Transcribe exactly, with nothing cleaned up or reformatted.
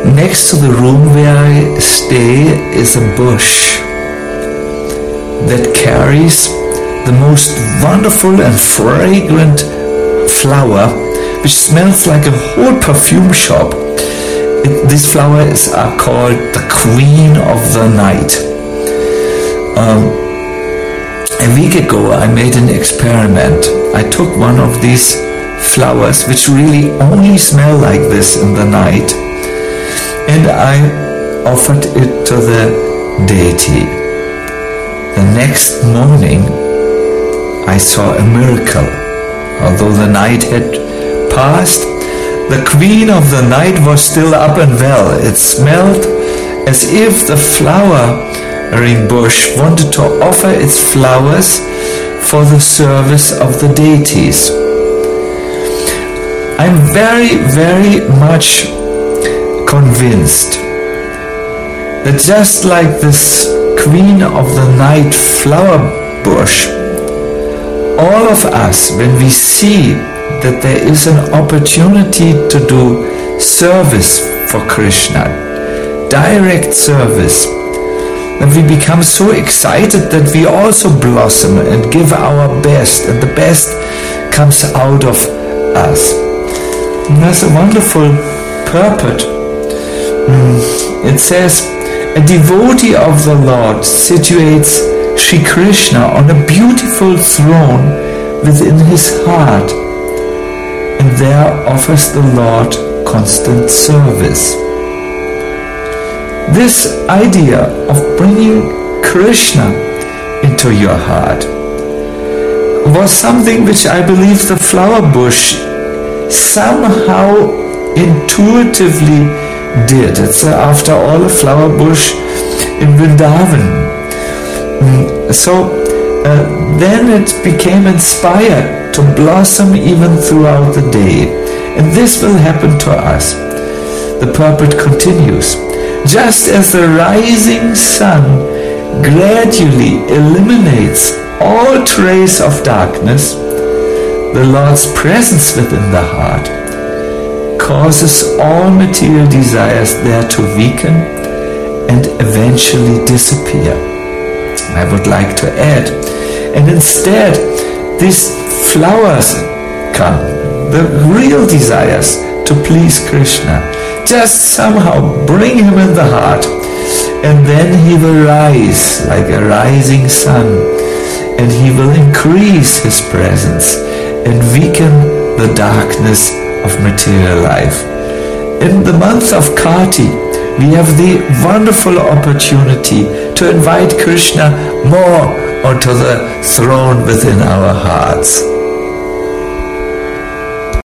next to the room where I stay is a bush that carries the most wonderful and fragrant flower, which smells like a whole perfume shop. It, these flowers are called the Queen of the Night. Um, a week ago I made an experiment. I took one of these flowers, which really only smell like this in the night, and I offered it to the deity. The next morning I saw a miracle. Although the night had passed, the Queen of the Night was still up and well. It smelled as if the flowering bush wanted to offer its flowers for the service of the deities. I'm very, very much convinced that just like this Queen of the Night flower bush, all of us, when we see that there is an opportunity to do service for Krishna, direct service, that we become so excited that we also blossom and give our best, and the best comes out of us. And that's a wonderful purport. It says, a devotee of the Lord situates Shri Krishna on a beautiful throne within his heart, and there offers the Lord constant service. This idea of bringing Krishna into your heart was something which I believe the flower bush somehow intuitively did. It's uh, after all a flower bush in Vrindavan. Mm, so uh, then it became inspired to blossom even throughout the day. And this will happen to us. The purport continues. Just as the rising sun gradually eliminates all trace of darkness, the Lord's presence within the heart causes all material desires there to weaken and eventually disappear. I would like to add, and instead these flowers come, the real desires to please Krishna. Just somehow bring him in the heart, and then he will rise like a rising sun, and he will increase his presence and weaken the darkness of material life. In the month of Karti, we have the wonderful opportunity to invite Krishna more onto the throne within our hearts.